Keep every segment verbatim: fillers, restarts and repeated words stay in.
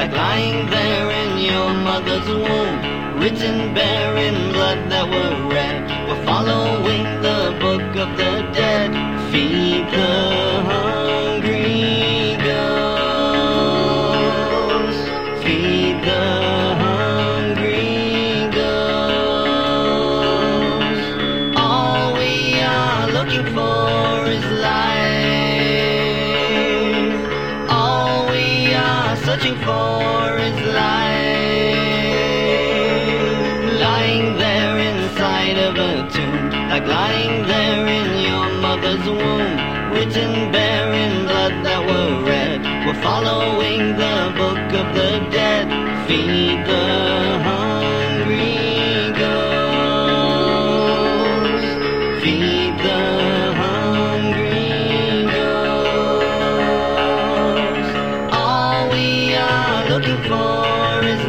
like lying there in your mother's womb, written bare in blood that were red. We're following the book of the dead. Feed the hungry ghosts. Feed the hungry ghosts. All we are looking for is life. All we are searching for is life. Lying there inside of a tomb, like lying there in your mother's womb, written bare in blood that were red. We're following the book of the dead. Feed the hungry ghosts. Feed the hungry ghosts. All we are looking for is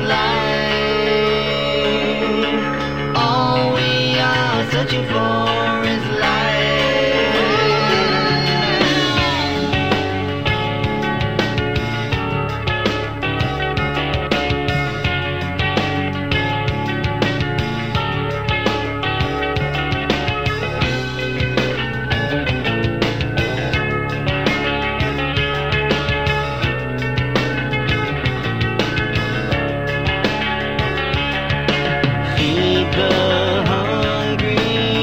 life. All we are searching for is life. Feed the hungry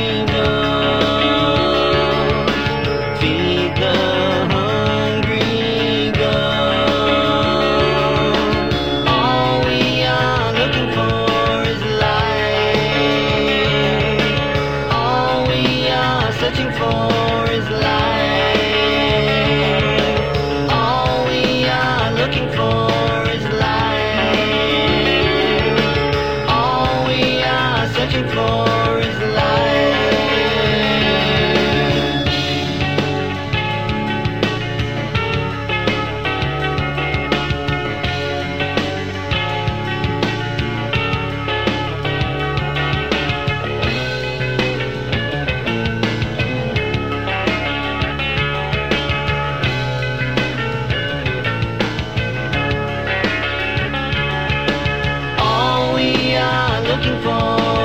ghosts. Feed the hungry ghosts. All we are looking for is life. All we are searching for is life. All we are looking for is life. All we are searching for is life. All we are looking for